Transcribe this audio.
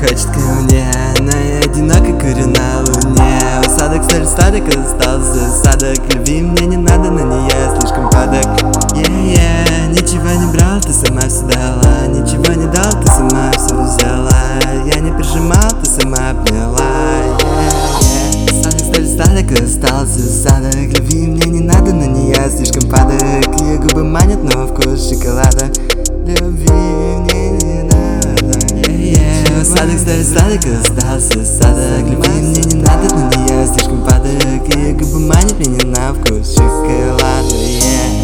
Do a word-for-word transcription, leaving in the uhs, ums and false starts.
хочет ко мне, но я одиноко курю на луне. Садок столь старик остался, садок любви, мне не надо на нее, слишком падок. Yeah-yeah, ничего не брал, ты сама все дала, ничего не дал, ты сама все взяла. Я не прижимал, ты сама обняла. Yeah-yeah. Садок столь старик остался, садок любви, мне не надо на нее, слишком падок. Ее губы манят, но вкус шоколада. Любви мне не надо. Yeah-yeah. Садок столь старик остался, садок любви, мне не надо на нее, слишком падок. Ее губы манят меня на вкус шоколада. Yeah.